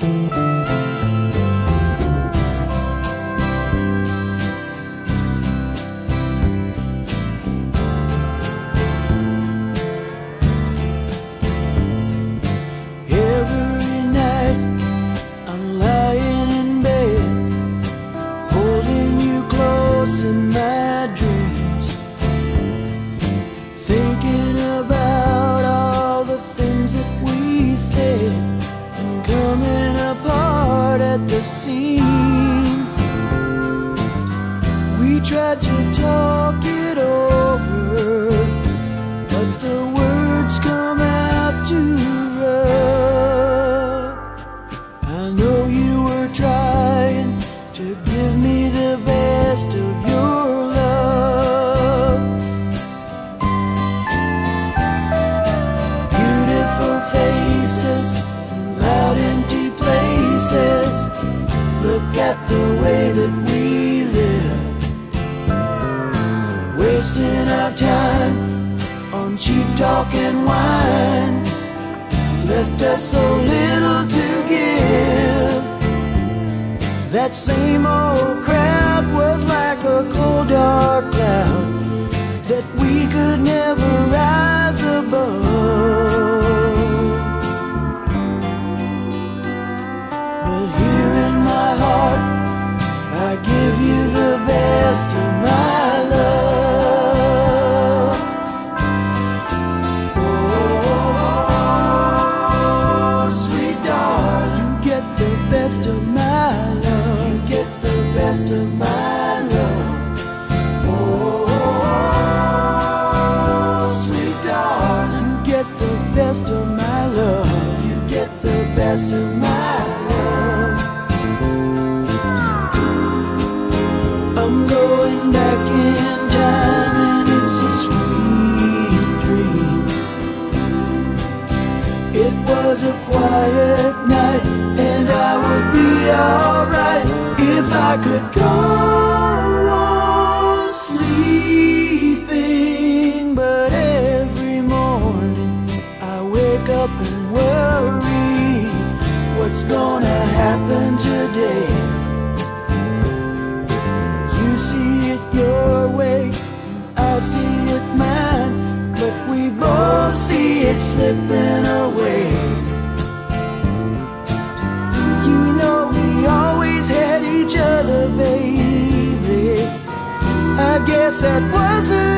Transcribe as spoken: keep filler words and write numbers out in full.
In my dreams, thinking about all the things that we said and coming apart at the seams. We tried to talk it over, but the words come out too rough. I know you were trying to give me the best of your love. Beautiful faces and loud empty places. Look at the way that we live, wasting our time on cheap talk and wine. Left us so little to give. That same old crowd was like a cold dark cloud that we could never rise above. But here in my heart, I give you the best of my love. Oh, sweet darling, you get the best of my love. Best of my love. Oh, sweet darling, you get the best of my love. You get the best of my love. I'm going back in time and it's a sweet dream. It was a quiet night and I would be alright if I could go on sleeping. But every morning I wake up and worry what's gonna happen today. You see it your way, I see it mine, but we both see it slipping away. You know we always had each other, baby. I guess that wasn't